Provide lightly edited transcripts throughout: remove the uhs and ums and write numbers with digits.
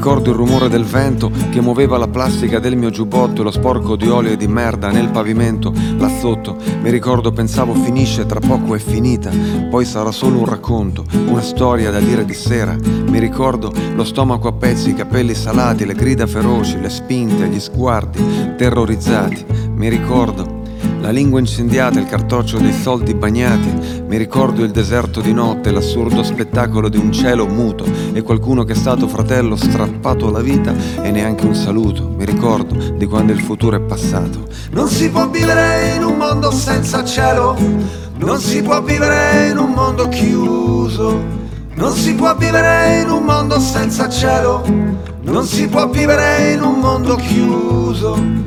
ricordo il rumore del vento che muoveva la plastica del mio giubbotto e lo sporco di olio e di merda nel pavimento là sotto. Mi ricordo, pensavo finisce, tra poco è finita, poi sarà solo un racconto, una storia da dire di sera. Mi ricordo lo stomaco a pezzi, i capelli salati, le grida feroci, le spinte, gli sguardi terrorizzati. Mi ricordo la lingua incendiata, il cartoccio dei soldi bagnati. Mi ricordo il deserto di notte, l'assurdo spettacolo di un cielo muto e qualcuno che è stato fratello strappato alla vita e neanche un saluto. Mi ricordo di quando il futuro è passato. Non si può vivere in un mondo senza cielo, non si può vivere in un mondo chiuso, non si può vivere in un mondo senza cielo, non si può vivere in un mondo chiuso.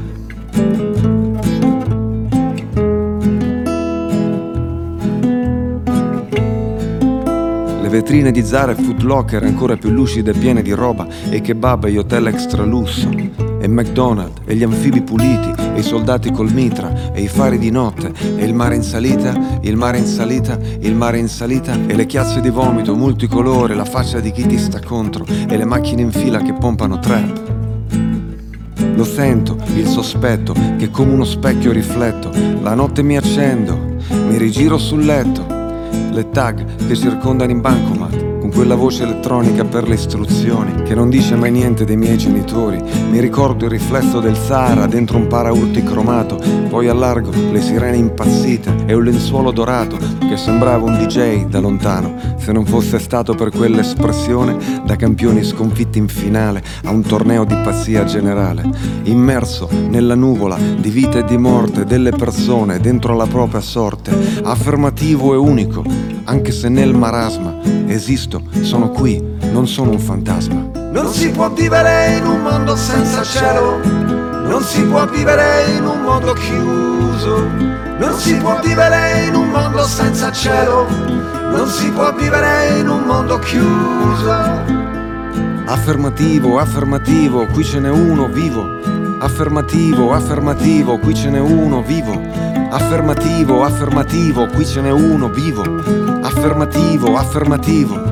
Le vetrine di Zara e Foot Locker ancora più lucide e piene di roba, e kebab e gli hotel extra lusso, e McDonald's e gli anfibi puliti, e i soldati col mitra, e i fari di notte, e il mare in salita, il mare in salita, il mare in salita, e le chiazze di vomito multicolore, la faccia di chi ti sta contro, e le macchine in fila che pompano trap. Lo sento, il sospetto, che come uno specchio rifletto, la notte mi accendo, mi rigiro sul letto, le tag che circondano in bancomat, con quella voce elettronica per le istruzioni che non dice mai niente dei miei genitori. Mi ricordo il riflesso del Sahara dentro un paraurti cromato, poi allargo le sirene impazzite e un lenzuolo dorato che sembrava un DJ da lontano, se non fosse stato per quell'espressione da campioni sconfitti in finale a un torneo di pazzia generale, immerso nella nuvola di vita e di morte delle persone dentro la propria sorte, affermativo e unico, anche se nel marasma esisto, sono qui, non sono un fantasma. Non si può vivere in un mondo senza cielo, non si può vivere in un mondo chiuso, non si può vivere in un mondo senza cielo, non si può vivere in un mondo chiuso. Affermativo, affermativo, qui ce n'è uno vivo. Affermativo, affermativo, qui ce n'è uno vivo. Affermativo, affermativo, qui ce n'è uno vivo. Affermativo, affermativo.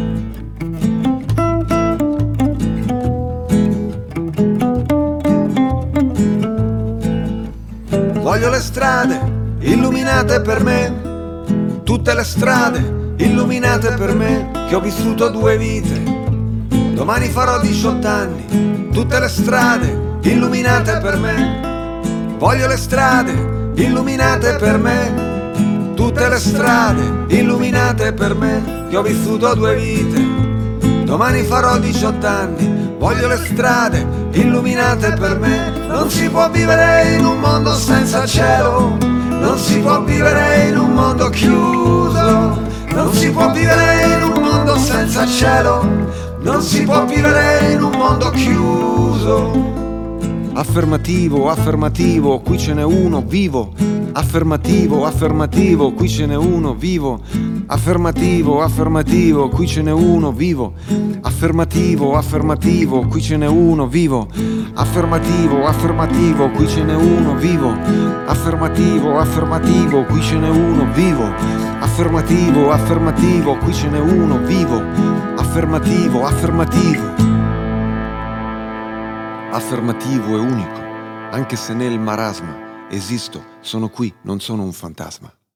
Voglio le strade illuminate per me, tutte le strade illuminate per me, che ho vissuto 2 vite. Domani farò 18 anni, tutte le strade illuminate per me. Voglio le strade illuminate per me, tutte le strade illuminate per me, che ho vissuto 2 vite. Domani farò 18 anni, voglio le strade illuminate per me. Non si può vivere in un mondo senza cielo, non si può vivere in un mondo chiuso, non si può vivere in un mondo senza cielo, non si può vivere in un mondo chiuso. Affermativo, affermativo, qui ce n'è uno vivo. Affermativo, affermativo, qui ce n'è uno vivo. Affermativo, affermativo, qui ce n'è uno vivo. Affermativo, affermativo, qui ce n'è uno vivo. Affermativo, affermativo, qui ce n'è uno vivo. Affermativo, affermativo, qui ce n'è uno vivo. Affermativo, affermativo, qui ce n'è uno vivo. Affermativo, affermativo. Affermativo e unico, anche se nel marasma esisto, sono qui, non sono un fantasma.